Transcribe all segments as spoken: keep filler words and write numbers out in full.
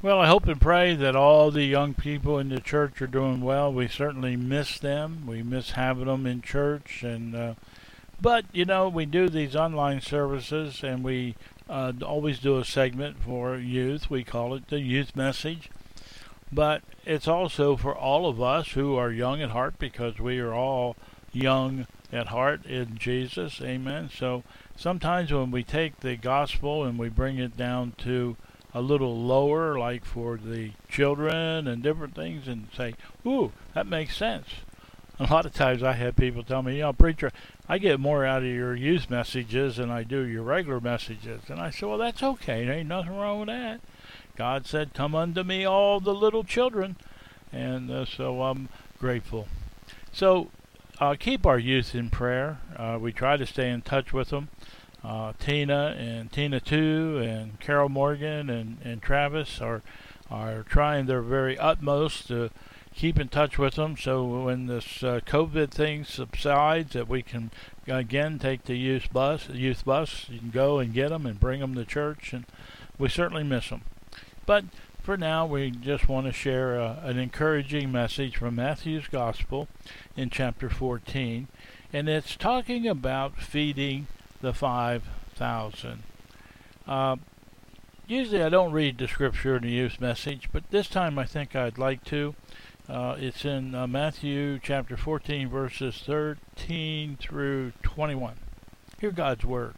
Well, I hope and pray that all the young people in the church are doing well. We certainly miss them. We miss having them in church, and uh, but you know we do these online services, and we uh, always do a segment for youth. We call it the youth message, but it's also for all of us who are young at heart because we are all young at heart in Jesus. Amen. So sometimes when we take the gospel and we bring it down to a little lower, like for the children and different things, and say, ooh, that makes sense. A lot of times I have people tell me, you know, preacher, I get more out of your youth messages than I do your regular messages. And I say, well, that's okay. There ain't nothing wrong with that. God said, come unto me, all the little children. And uh, so I'm grateful. So uh, keep our youth in prayer. Uh, we try to stay in touch with them. Uh, Tina and Tina too, and Carol Morgan and, and Travis are are trying their very utmost to keep in touch with them. So when this uh, COVID thing subsides, that we can again take the youth bus, youth bus, you can go and get them and bring them to church, and we certainly miss them. But for now, we just want to share a, an encouraging message from Matthew's Gospel in chapter fourteen, and it's talking about feeding the five thousand. Uh, usually I don't read the scripture in the youth message, but this time I think I'd like to. Uh, it's in uh, Matthew chapter fourteen, verses thirteen through twenty-one. Hear God's word.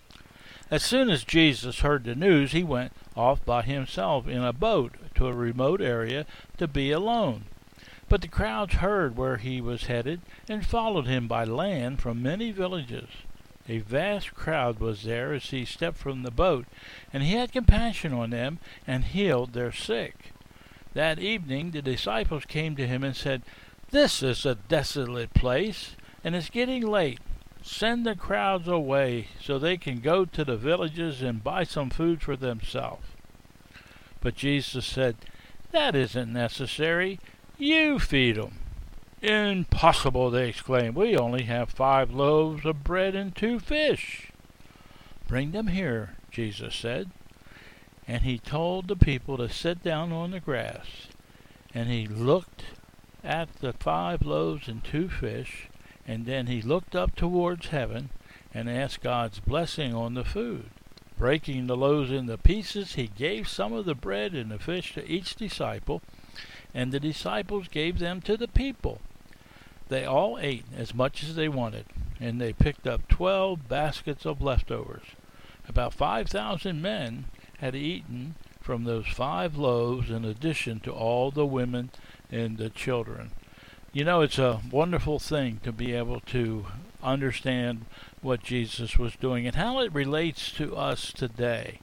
As soon as Jesus heard the news, he went off by himself in a boat to a remote area to be alone. But the crowds heard where he was headed and followed him by land from many villages. A vast crowd was there as he stepped from the boat, and he had compassion on them and healed their sick. That evening the disciples came to him and said, "This is a desolate place, and it's getting late. Send the crowds away so they can go to the villages and buy some food for themselves." But Jesus said, "That isn't necessary. You feed them." "Impossible," they exclaimed. "We only have five loaves of bread and two fish." "Bring them here," Jesus said. And he told the people to sit down on the grass. And he looked at the five loaves and two fish, and then he looked up towards heaven and asked God's blessing on the food. Breaking the loaves into pieces, he gave some of the bread and the fish to each disciple, and the disciples gave them to the people. They all ate as much as they wanted, and they picked up twelve baskets of leftovers. About five thousand men had eaten from those five loaves in addition to all the women and the children. You know, it's a wonderful thing to be able to understand what Jesus was doing and how it relates to us today.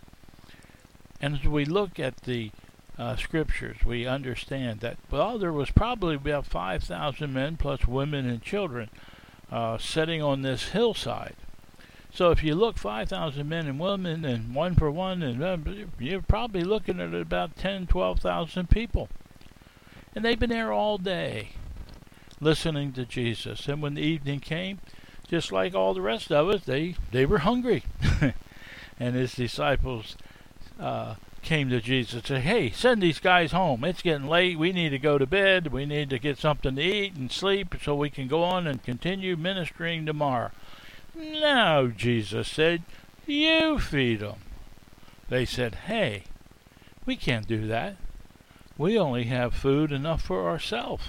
And as we look at the uh, scriptures, we understand that, well, there was probably about five thousand men plus women and children uh, sitting on this hillside. So if you look five thousand men and women and one for one, and uh, you're probably looking at about ten, twelve thousand people. And they've been there all day listening to Jesus. And when the evening came, just like all the rest of us, they, they were hungry. And his disciples uh, came to Jesus and said, "Hey, send these guys home. It's getting late. We need to go to bed. We need to get something to eat and sleep so we can go on and continue ministering tomorrow." "No," Jesus said, "you feed them." They said, "Hey, we can't do that. We only have food enough for ourselves."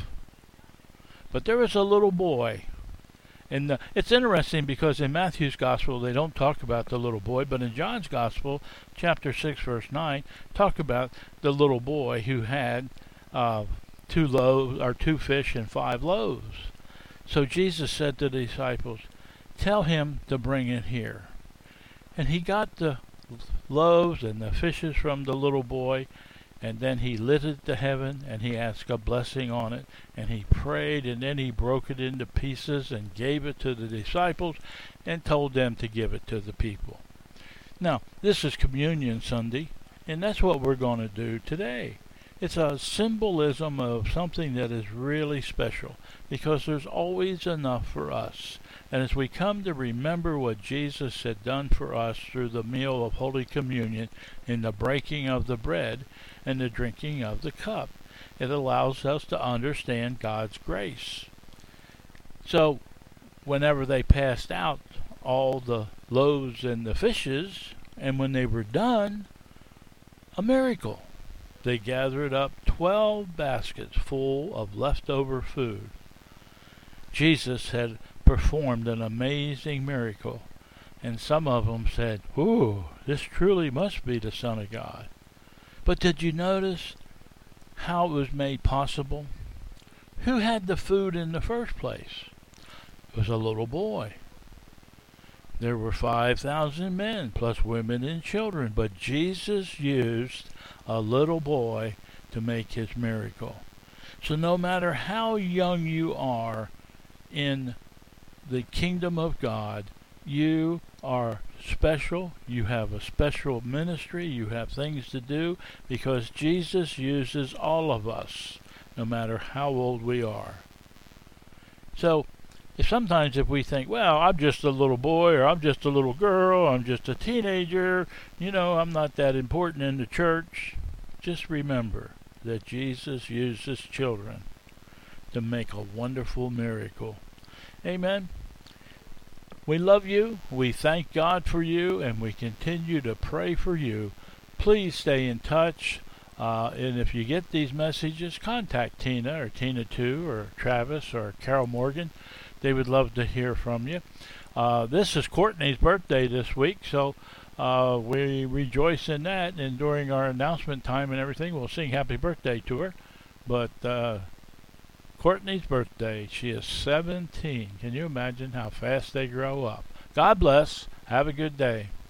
But there was a little boy. And uh, it's interesting because in Matthew's Gospel they don't talk about the little boy, but in John's Gospel, chapter six, verse nine, talk about the little boy who had uh, two loaves, or two fish and five loaves. So Jesus said to the disciples, "Tell him to bring it here." And he got the loaves and the fishes from the little boy, and then he lit it to heaven, and he asked a blessing on it, and he prayed, and then he broke it into pieces and gave it to the disciples and told them to give it to the people. Now, this is Communion Sunday, and that's what we're going to do today, It's a symbolism of something that is really special because there's always enough for us. And as we come to remember what Jesus had done for us through the meal of Holy Communion in the breaking of the bread and the drinking of the cup, it allows us to understand God's grace. So, whenever they passed out all the loaves and the fishes, and when they were done, a miracle. They gathered up twelve baskets full of leftover food. Jesus had performed an amazing miracle, and some of them said, "Ooh, this truly must be the Son of God." But did you notice how it was made possible? Who had the food in the first place? It was a little boy. There were five thousand men, plus women and children, but Jesus used a little boy to make his miracle. So no matter how young you are in the kingdom of God, you are special. You have a special ministry. You have things to do because Jesus uses all of us, no matter how old we are. So, if sometimes if we think, well, I'm just a little boy, or I'm just a little girl, I'm just a teenager, you know, I'm not that important in the church, just remember that Jesus uses children to make a wonderful miracle. Amen. We love you. We thank God for you, and we continue to pray for you. Please stay in touch. Uh, and if you get these messages, contact Tina or Tina two or Travis or Carol Morgan. They would love to hear from you. Uh, this is Courtney's birthday this week, so uh, we rejoice in that. And during our announcement time and everything, we'll sing happy birthday to her. But uh, Courtney's birthday, she is seventeen. Can you imagine how fast they grow up? God bless. Have a good day.